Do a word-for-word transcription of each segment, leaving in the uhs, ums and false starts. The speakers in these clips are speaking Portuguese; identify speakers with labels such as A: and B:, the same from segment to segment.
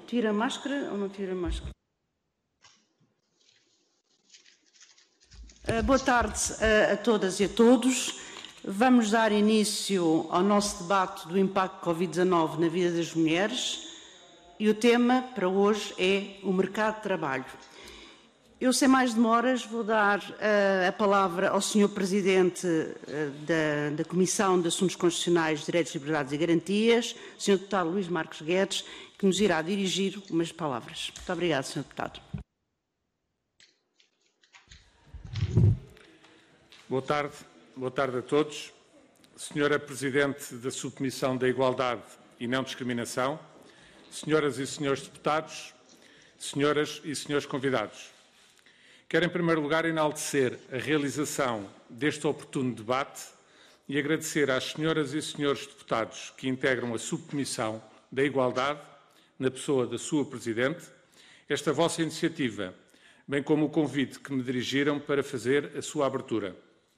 A: Tira a máscara ou não tira a máscara? Uh, boa tarde a, a todas e a todos. Vamos dar início ao nosso debate do impacto Covid dezanove na vida das mulheres e o tema para hoje é o mercado de trabalho. Eu, sem mais demoras, vou dar uh, a palavra ao senhor Presidente uh, da, da Comissão de Assuntos Constitucionais, Direitos, Liberdades e Garantias, senhor Deputado Luís Marques Guedes, que nos irá dirigir umas palavras. Muito obrigado, senhor Deputado.
B: Boa tarde, boa tarde a todos. Senhora Presidente da Subcomissão da Igualdade e Não Discriminação, senhoras e senhores deputados, senhoras e senhores convidados. Quero, em primeiro lugar, enaltecer a realização deste oportuno debate e agradecer às senhoras e senhores deputados que integram a Subcomissão da Igualdade, na pessoa da sua Presidente, esta vossa iniciativa, bem como o convite que me dirigiram para fazer a sua abertura.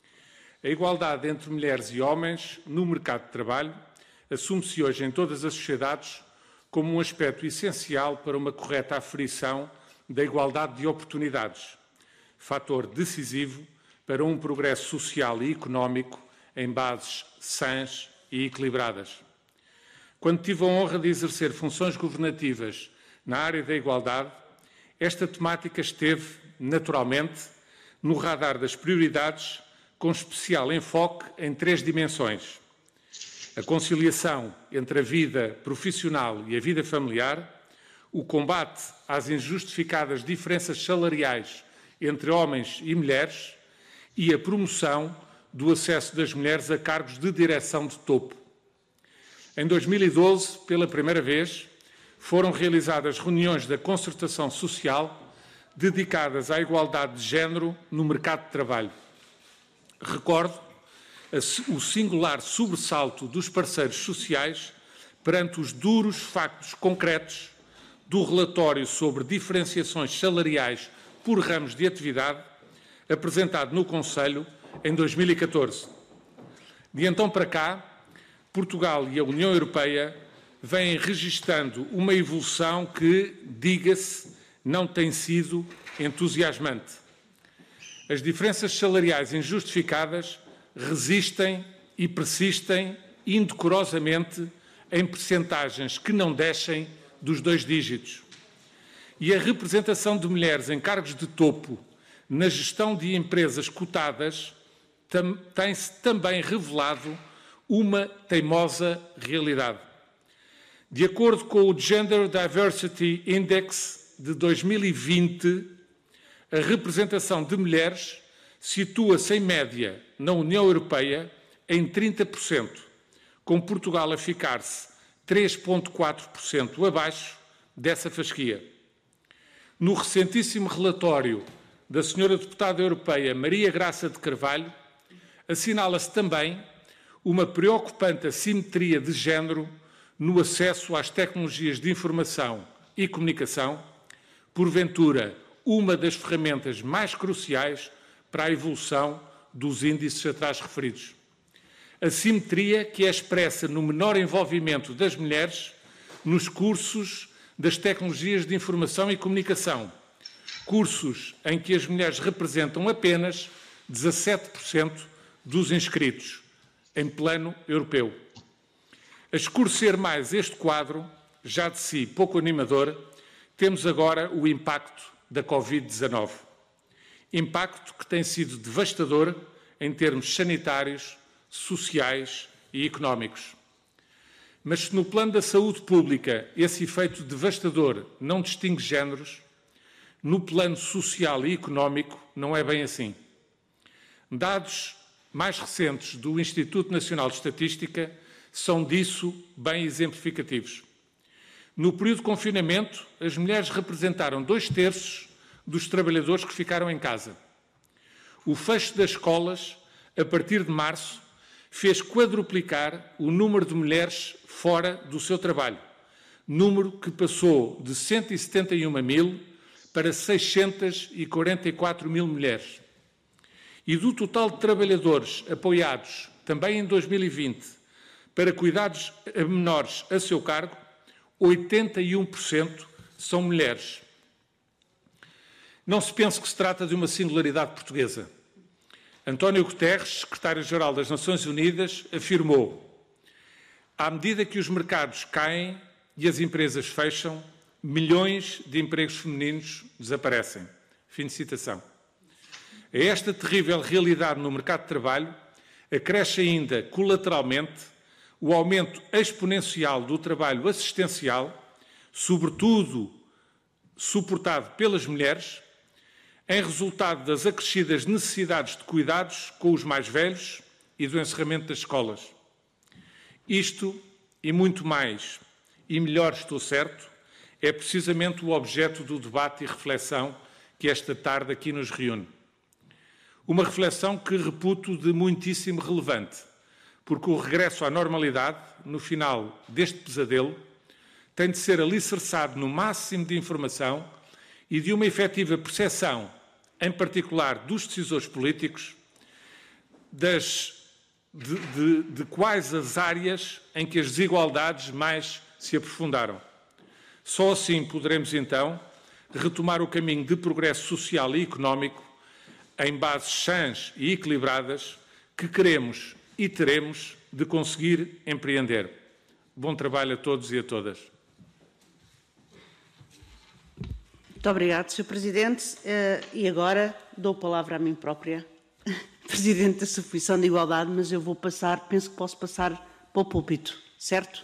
B: A igualdade entre mulheres e homens no mercado de trabalho assume-se hoje em todas as sociedades como um aspecto essencial para uma correta aferição da igualdade de oportunidades, fator decisivo para um progresso social e económico em bases sãs e equilibradas. Quando tive a honra de exercer funções governativas na área da igualdade, esta temática esteve, naturalmente, no radar das prioridades, com especial enfoque em três dimensões: a conciliação entre a vida profissional e a vida familiar, o combate às injustificadas diferenças salariais entre homens e mulheres e a promoção do acesso das mulheres a cargos de direção de topo. Em dois mil e doze, pela primeira vez, foram realizadas reuniões da concertação social dedicadas à igualdade de género no mercado de trabalho. Recordo o singular sobressalto dos parceiros sociais perante os duros factos concretos do relatório sobre diferenciações salariais por ramos de atividade, apresentado no Conselho em dois mil e catorze. De então para cá, Portugal e a União Europeia vêm registrando uma evolução que, diga-se, não tem sido entusiasmante. As diferenças salariais injustificadas resistem e persistem indecorosamente em percentagens que não descem dos dois dígitos. E a representação de mulheres em cargos de topo na gestão de empresas cotadas tam, tem-se também revelado uma teimosa realidade. De acordo com o Gender Diversity Index de dois mil e vinte, a representação de mulheres situa-se em média na União Europeia em trinta por cento, com Portugal a ficar-se três vírgula quatro por cento abaixo dessa fasquia. No recentíssimo relatório da senhora deputada europeia Maria Graça de Carvalho, assinala-se também uma preocupante assimetria de género no acesso às tecnologias de informação e comunicação, porventura uma das ferramentas mais cruciais para a evolução dos índices atrás referidos. Assimetria que é expressa no menor envolvimento das mulheres nos cursos das tecnologias de informação e comunicação, cursos em que as mulheres representam apenas dezassete por cento dos inscritos, em plano europeu. A escurecer mais este quadro, já de si pouco animador, temos agora o impacto da Covid dezanove. Impacto que tem sido devastador em termos sanitários, sociais e económicos. Mas se no plano da saúde pública esse efeito devastador não distingue géneros, no plano social e económico não é bem assim. Dados mais recentes do Instituto Nacional de Estatística são disso bem exemplificativos. No período de confinamento, as mulheres representaram dois terços dos trabalhadores que ficaram em casa. O fecho das escolas, a partir de março, fez quadruplicar o número de mulheres fora do seu trabalho, número que passou de cento e setenta e uma mil para seiscentos e quarenta e quatro mil mulheres. E do total de trabalhadores apoiados, também em dois mil e vinte, para cuidados menores a seu cargo, oitenta e um por cento são mulheres. Não se pense que se trata de uma singularidade portuguesa. António Guterres, secretário-geral das Nações Unidas, afirmou: à medida que os mercados caem e as empresas fecham, milhões de empregos femininos desaparecem. Fim de citação. A esta terrível realidade no mercado de trabalho acresce ainda, colateralmente, o aumento exponencial do trabalho assistencial, sobretudo suportado pelas mulheres, em resultado das acrescidas necessidades de cuidados com os mais velhos e do encerramento das escolas. Isto, e muito mais, e melhor, estou certo, é precisamente o objeto do debate e reflexão que esta tarde aqui nos reúne. Uma reflexão que reputo de muitíssimo relevante, porque o regresso à normalidade, no final deste pesadelo, tem de ser alicerçado no máximo de informação e de uma efetiva percepção, em particular dos decisores políticos, das, de, de, de quais as áreas em que as desigualdades mais se aprofundaram. Só assim poderemos, então, retomar o caminho de progresso social e económico em bases sãs e equilibradas que queremos e teremos de conseguir empreender. Bom trabalho a todos e a todas.
A: Muito obrigado, senhor Presidente. E agora dou a palavra a mim própria, Presidente da Subcomissão de Igualdade, mas eu vou passar, penso que posso passar para o púlpito, certo?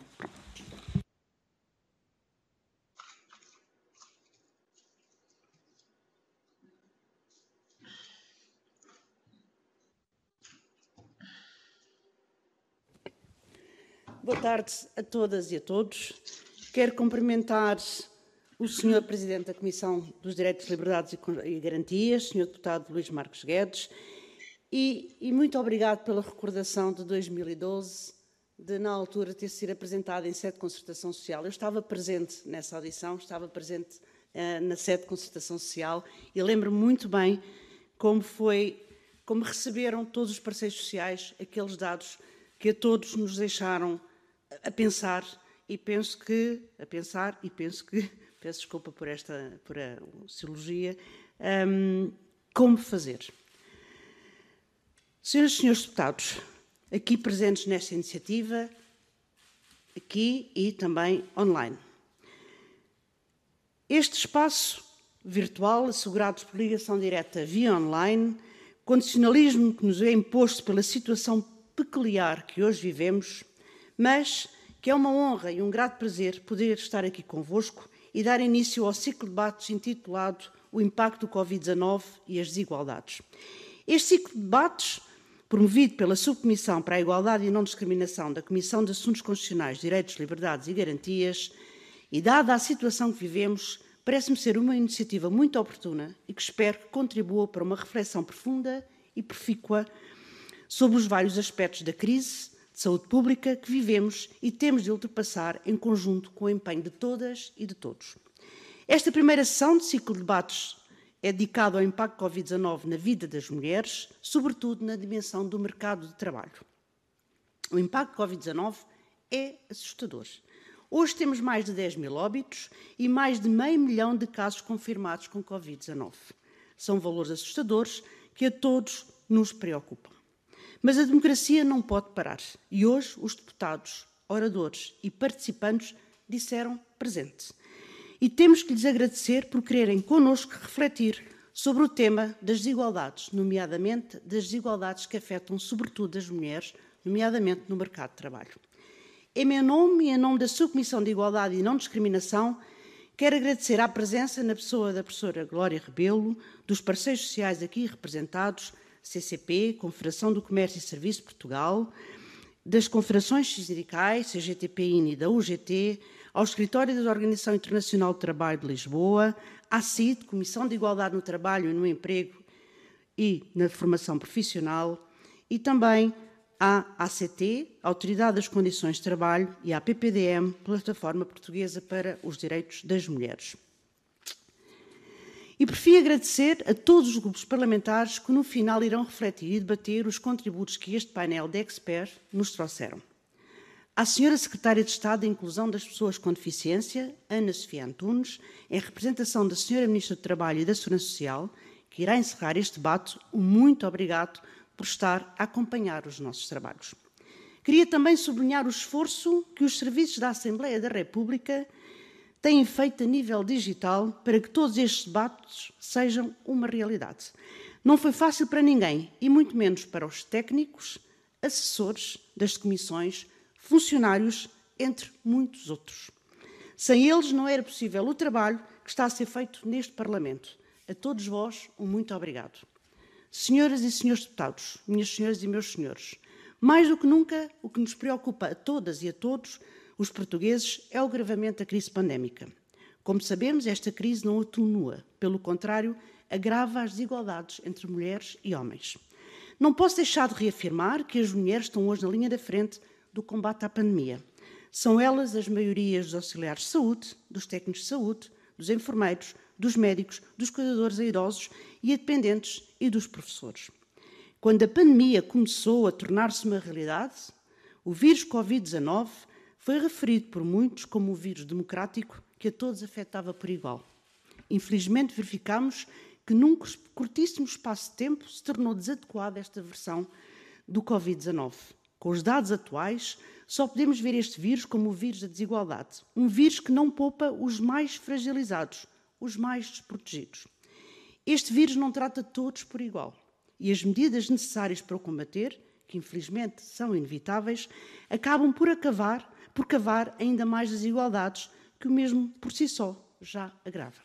A: Boa tarde a todas e a todos. Quero cumprimentar o senhor Presidente da Comissão dos Direitos, Liberdades e Garantias, senhor Deputado Luís Marques Guedes, e, e muito obrigado pela recordação de dois mil e doze, de, na altura, ter sido apresentada em sede de concertação social. Eu estava presente nessa audição, estava presente uh, na sede de concertação social e lembro-me muito bem como foi, como receberam todos os parceiros sociais aqueles dados que a todos nos deixaram a pensar e penso que, a pensar e penso que, peço desculpa por esta por a silogia, um, como fazer. Senhoras e senhores deputados, aqui presentes nesta iniciativa, aqui e também online. Este espaço virtual, assegurado por ligação direta via online, condicionalismo que nos é imposto pela situação peculiar que hoje vivemos, mas que é uma honra e um grato prazer poder estar aqui convosco e dar início ao ciclo de debates intitulado O Impacto do Covid dezanove e as Desigualdades. Este ciclo de debates, promovido pela Subcomissão para a Igualdade e Não Discriminação da Comissão de Assuntos Constitucionais, Direitos, Liberdades e Garantias, e dada a situação que vivemos, parece-me ser uma iniciativa muito oportuna e que espero que contribua para uma reflexão profunda e profícua sobre os vários aspectos da crise de saúde pública que vivemos e temos de ultrapassar em conjunto com o empenho de todas e de todos. Esta primeira sessão de ciclo de debates é dedicada ao impacto Covid dezanove na vida das mulheres, sobretudo na dimensão do mercado de trabalho. O impacto Covid dezanove é assustador. Hoje temos mais de dez mil óbitos e mais de meio milhão de casos confirmados com Covid dezanove. São valores assustadores que a todos nos preocupam. Mas a democracia não pode parar. E hoje os deputados, oradores e participantes disseram presente. E temos que lhes agradecer por quererem connosco refletir sobre o tema das desigualdades, nomeadamente das desigualdades que afetam sobretudo as mulheres, nomeadamente no mercado de trabalho. Em meu nome e em nome da Subcomissão de Igualdade e Não Discriminação, quero agradecer a presença na pessoa da professora Glória Rebelo, dos parceiros sociais aqui representados, C C P, Confederação do Comércio e Serviço de Portugal, das confederações sindicais, C G T P I N e da U G T, ao Escritório da Organização Internacional do Trabalho de Lisboa, à C I D, Comissão de Igualdade no Trabalho e no Emprego e na Formação Profissional, e também à A C T, Autoridade das Condições de Trabalho, e à P P D M, Plataforma Portuguesa para os Direitos das Mulheres. E por fim agradecer a todos os grupos parlamentares que no final irão refletir e debater os contributos que este painel de experts nos trouxeram. À senhora Secretária de Estado da Inclusão das Pessoas com Deficiência, Ana Sofia Antunes, em representação da senhora Ministra do Trabalho e da Segurança Social, que irá encerrar este debate, um muito obrigado por estar a acompanhar os nossos trabalhos. Queria também sublinhar o esforço que os serviços da Assembleia da República têm feito a nível digital para que todos estes debates sejam uma realidade. Não foi fácil para ninguém, e muito menos para os técnicos, assessores das comissões, funcionários, entre muitos outros. Sem eles não era possível o trabalho que está a ser feito neste Parlamento. A todos vós, um muito obrigado. Senhoras e senhores deputados, minhas senhoras e meus senhores, mais do que nunca, o que nos preocupa a todas e a todos os portugueses é o agravamento da crise pandémica. Como sabemos, esta crise não atenua, pelo contrário, agrava as desigualdades entre mulheres e homens. Não posso deixar de reafirmar que as mulheres estão hoje na linha da frente do combate à pandemia. São elas as maiorias dos auxiliares de saúde, dos técnicos de saúde, dos enfermeiros, dos médicos, dos cuidadores a idosos e a dependentes e dos professores. Quando a pandemia começou a tornar-se uma realidade, o vírus Covid dezanove foi referido por muitos como um vírus democrático que a todos afetava por igual. Infelizmente, verificamos que num curtíssimo espaço de tempo se tornou desadequada esta versão do Covid dezanove. Com os dados atuais, só podemos ver este vírus como o vírus da desigualdade. Um vírus que não poupa os mais fragilizados, os mais desprotegidos. Este vírus não trata todos por igual. E as medidas necessárias para o combater, que infelizmente são inevitáveis, acabam por, acabar, por cavar ainda mais desigualdades que o mesmo por si só já agrava.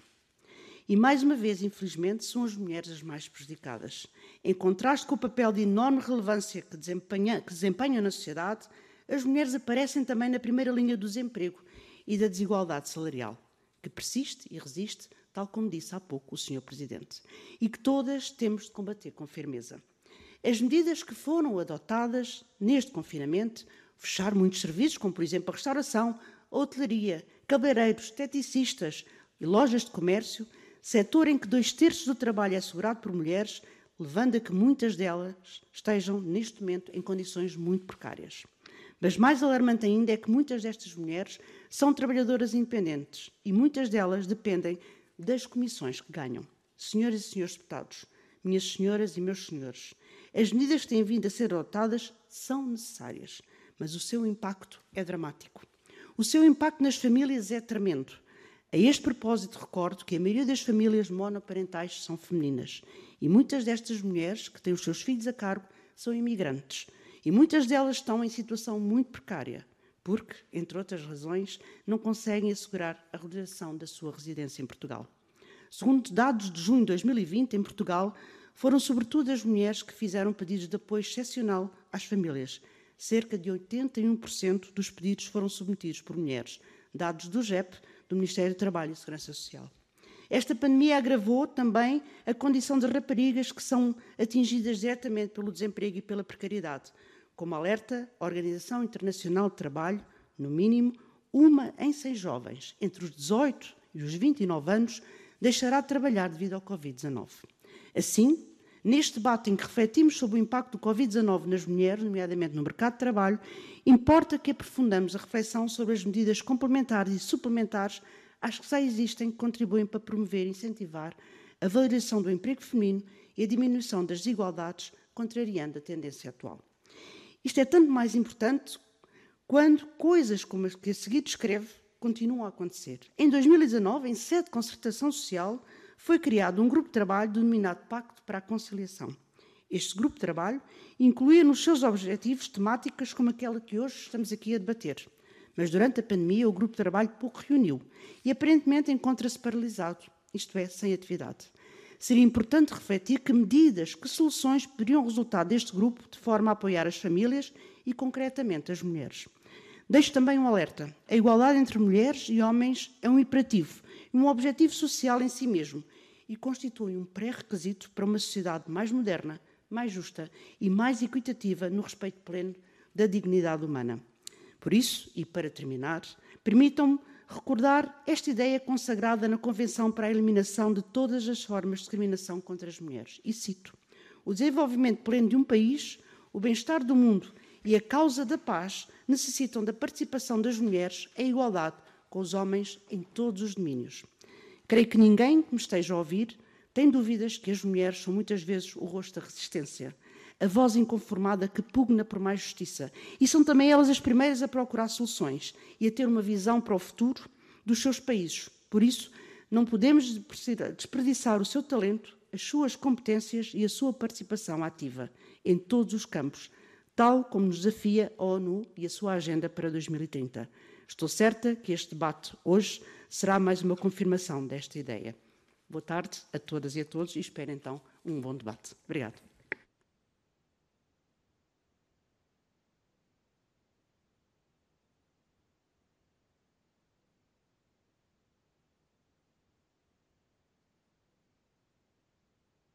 A: E mais uma vez, infelizmente, são as mulheres as mais prejudicadas. Em contraste com o papel de enorme relevância que, desempenha, que desempenham na sociedade, as mulheres aparecem também na primeira linha do desemprego e da desigualdade salarial, que persiste e resiste, tal como disse há pouco o senhor Presidente, e que todas temos de combater com firmeza. As medidas que foram adotadas neste confinamento, fechar muitos serviços, como por exemplo a restauração, a hotelaria, cabeleireiros, esteticistas e lojas de comércio, setor em que dois terços do trabalho é assegurado por mulheres, levando a que muitas delas estejam, neste momento, em condições muito precárias. Mas mais alarmante ainda é que muitas destas mulheres são trabalhadoras independentes e muitas delas dependem das comissões que ganham. Senhoras e senhores deputados, minhas senhoras e meus senhores, as medidas que têm vindo a ser adotadas são necessárias, mas o seu impacto é dramático. O seu impacto nas famílias é tremendo. A este propósito, recordo que a maioria das famílias monoparentais são femininas e muitas destas mulheres que têm os seus filhos a cargo são imigrantes e muitas delas estão em situação muito precária porque, entre outras razões, não conseguem assegurar a regulação da sua residência em Portugal. Segundo dados de junho de dois mil e vinte, em Portugal, foram sobretudo as mulheres que fizeram pedidos de apoio excepcional às famílias. Cerca de oitenta e um por cento dos pedidos foram submetidos por mulheres, dados do G E P, do Ministério do Trabalho e Segurança Social. Esta pandemia agravou também a condição de raparigas que são atingidas diretamente pelo desemprego e pela precariedade, como alerta a Organização Internacional de Trabalho, no mínimo, uma em seis jovens, entre os dezoito e os vinte e nove anos, deixará de trabalhar devido ao Covid dezanove. Assim, neste debate em que refletimos sobre o impacto do Covid dezanove nas mulheres, nomeadamente no mercado de trabalho, importa que aprofundamos a reflexão sobre as medidas complementares e suplementares às que já existem que contribuem para promover e incentivar a valorização do emprego feminino e a diminuição das desigualdades, contrariando a tendência atual. Isto é tanto mais importante quando coisas como as que a seguir descreve continuam a acontecer. Em dois mil e dezanove, em sede de concertação social, foi criado um grupo de trabalho denominado Pacto para a Conciliação. Este grupo de trabalho incluía nos seus objetivos temáticas como aquela que hoje estamos aqui a debater. Mas durante a pandemia o grupo de trabalho pouco reuniu e aparentemente encontra-se paralisado, isto é, sem atividade. Seria importante refletir que medidas, que soluções poderiam resultar deste grupo de forma a apoiar as famílias e concretamente as mulheres. Deixo também um alerta. A igualdade entre mulheres e homens é um imperativo, um objetivo social em si mesmo e constitui um pré-requisito para uma sociedade mais moderna, mais justa e mais equitativa no respeito pleno da dignidade humana. Por isso, e para terminar, permitam-me recordar esta ideia consagrada na Convenção para a Eliminação de todas as formas de discriminação contra as mulheres. E cito: o desenvolvimento pleno de um país, o bem-estar do mundo e a causa da paz necessitam da participação das mulheres em igualdade com os homens em todos os domínios. Creio que ninguém que me esteja a ouvir tem dúvidas que as mulheres são muitas vezes o rosto da resistência, a voz inconformada que pugna por mais justiça. E são também elas as primeiras a procurar soluções e a ter uma visão para o futuro dos seus países. Por isso, não podemos desperdiçar o seu talento, as suas competências e a sua participação ativa em todos os campos, tal como nos desafia a ONU e a sua agenda para dois mil e trinta. Estou certa que este debate hoje será mais uma confirmação desta ideia. Boa tarde a todas e a todos e espero então um bom debate. Obrigada.